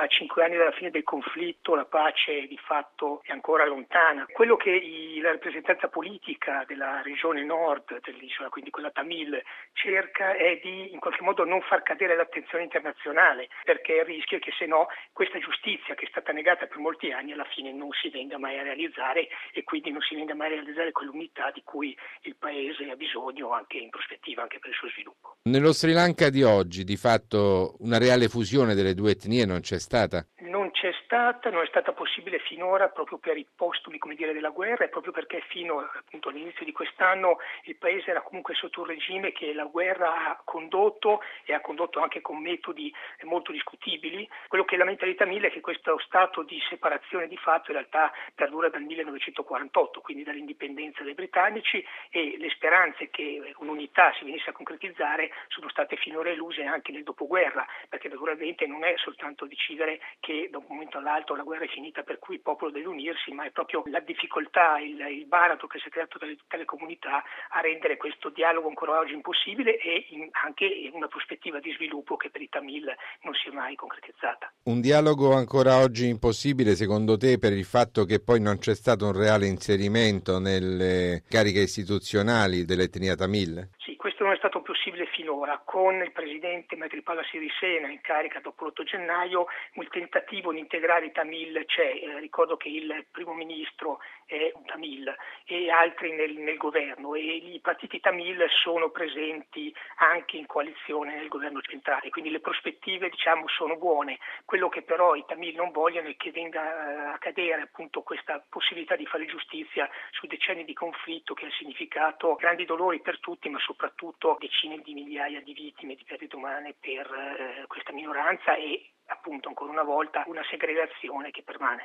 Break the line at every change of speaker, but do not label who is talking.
A 5 anni dalla fine del conflitto la pace di fatto è ancora lontana. Quello che la rappresentanza politica della regione nord dell'isola, quindi quella Tamil, cerca è di in qualche modo non far cadere l'attenzione internazionale, perché il rischio è che se no questa giustizia che è stata negata per molti anni alla fine non si venga mai a realizzare e quindi non si venga mai a realizzare quell'unità di cui il paese ha bisogno anche in prospettiva, anche per il suo sviluppo.
Nello Sri Lanka di oggi, di fatto, una reale fusione delle due etnie non c'è stata?
Non è stata possibile finora proprio per i postumi, della guerra e proprio perché fino appunto all'inizio di quest'anno il paese era comunque sotto un regime che la guerra ha condotto e ha condotto anche con metodi molto discutibili. Quello che lamenta i Tamil è che questo stato di separazione di fatto in realtà perdura dal 1948, quindi dall'indipendenza dei britannici, e le speranze che un'unità si venisse a concretizzare sono state finora eluse anche nel dopoguerra, perché naturalmente non è soltanto decidere che da un momento all'altro la guerra è finita per cui il popolo deve unirsi, ma è proprio la difficoltà, il baratro che si è creato tra le comunità a rendere questo dialogo ancora oggi impossibile e anche in una prospettiva di sviluppo che per i Tamil non si è mai concretizzata.
Un dialogo ancora oggi impossibile secondo te per il fatto che poi non c'è stato un reale inserimento nelle cariche istituzionali dell'etnia Tamil?
Sì, questo non è stato possibile finora. Con il presidente Maithripala Sirisena in carica dopo l'8 gennaio, il tentativo di integrare i Tamil c'è. Ricordo che il primo ministro è un Tamil e altri nel governo, e i partiti Tamil sono presenti anche in coalizione nel governo centrale, quindi le prospettive sono buone. Quello che però i Tamil non vogliono è che venga a cadere appunto questa possibilità di fare giustizia su decenni di conflitto che ha significato grandi dolori per tutti, ma soprattutto decine di migliaia di vittime di perdite umane per questa minoranza e appunto ancora una volta una segregazione che permane.